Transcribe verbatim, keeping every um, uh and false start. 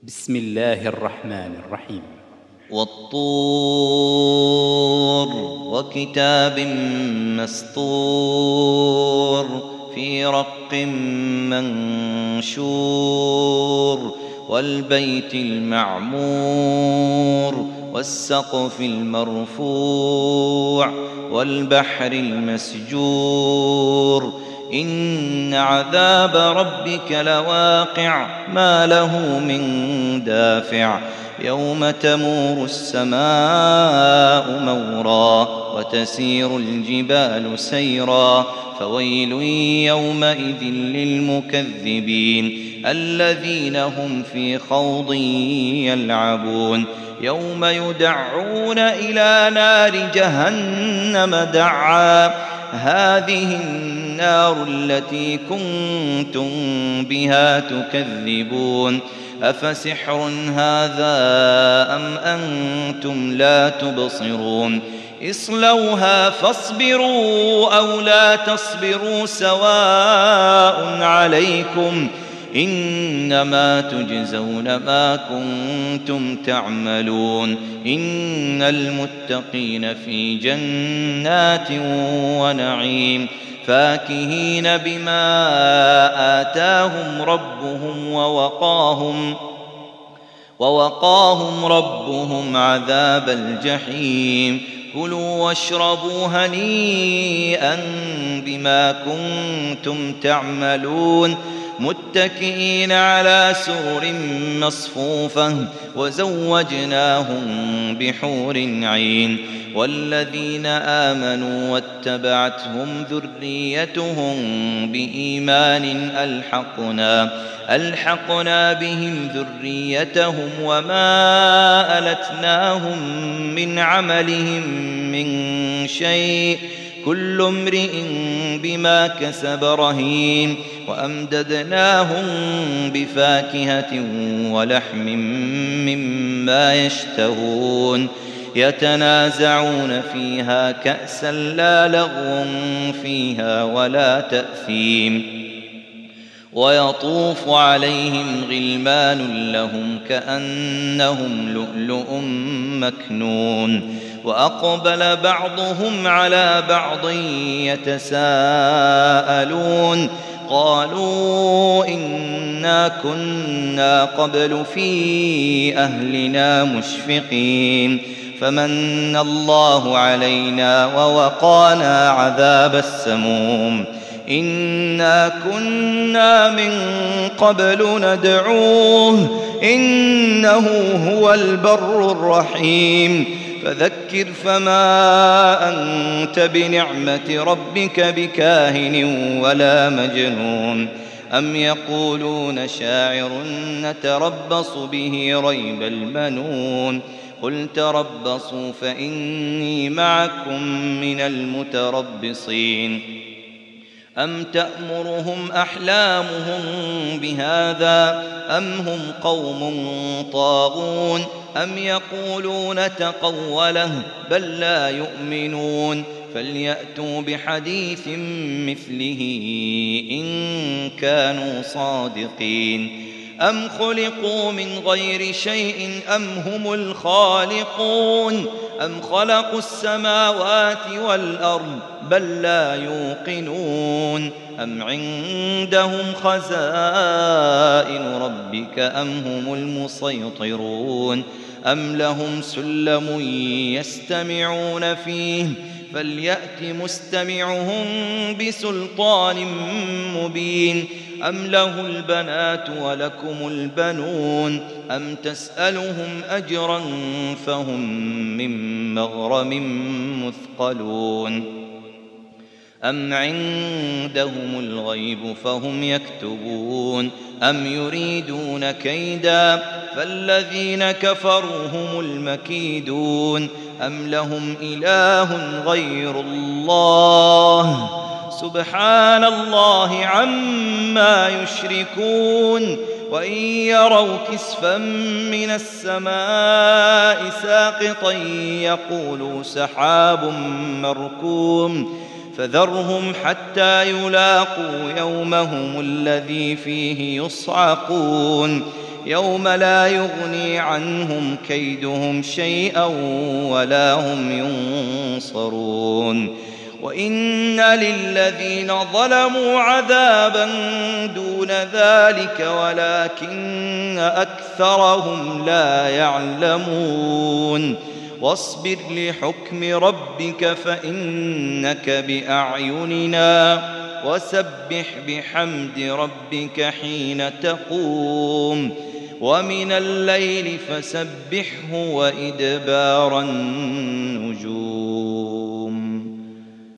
بسم الله الرحمن الرحيم. والطور وكتاب مسطور في رق منشور والبيت المعمور والسقف المرفوع والبحر المسجور إن عذاب ربك لواقع ما له من دافع يوم تمور السماء مورا وتسير الجبال سيرا فويل يومئذ للمكذبين الذين هم في خوض يلعبون يوم يدعون إلى نار جهنم دعا هذه النار التي كنتم بها تكذبون أفسحر هذا أم أنتم لا تبصرون اصلوها فاصبروا أو لا تصبروا سواء عليكم إنما تجزون ما كنتم تعملون إن المتقين في جنات ونعيم فاكهين بما آتاهم ربهم ووقاهم ووقاهم ربهم عذاب الجحيم كلوا واشربوا هنيئا بما كنتم تعملون متكئين على سرر مصفوفة وزوجناهم بحور عين والذين آمنوا واتبعتهم ذريتهم بإيمان ألحقنا ألحقنا بهم ذريتهم وما ألتناهم من عملهم من شيء كل امرئ بما كسب رهين وأمددناهم بفاكهة ولحم مما يشتهون يتنازعون فيها كأسا لا لغو فيها ولا تأثيم ويطوف عليهم غلمان لهم كأنهم لؤلؤ مكنون وأقبل بعضهم على بعض يتساءلون قالوا إنا كنا قبل في أهلنا مشفقين فمن الله علينا ووقانا عذاب السموم إنا كنا من قبل ندعوه إنه هو البر الرحيم فذكر فما أنت بنعمة ربك بكاهن ولا مجنون أم يقولون شاعر نتربص به ريب المنون قل تربصوا فإني معكم من المتربصين أم تأمرهم أحلامهم بهذا أم هم قوم طاغون أم يقولون تقوله بل لا يؤمنون فليأتوا بحديث مثله إن كانوا صادقين أم خلقوا من غير شيء أم هم الخالقون أم خلقوا السماوات والأرض بل لا يوقنون أم عندهم خزائن ربك أم هم المسيطرون أم لهم سلم يستمعون فيه فليأت مستمعهم بسلطان مبين أم له البنات ولكم البنون أم تسألهم أجرا فهم من مغرم مثقلون أم عندهم الغيب فهم يكتبون أم يريدون كيدا فالذين كفروا هم المكيدون أم لهم إله غير الله سبحان الله عما يشركون وإن يروا كسفا من السماء ساقطا يقولوا سحاب مركوم فذرهم حتى يلاقوا يومهم الذي فيه يصعقون يوم لا يغني عنهم كيدهم شيئا ولا هم ينصرون وإن للذين ظلموا عذابا دون ذلك ولكن أكثرهم لا يعلمون واصبر لحكم ربك فإنك بأعيننا وسبح بحمد ربك حين تقوم ومن الليل فسبحه وإدبار النجوم.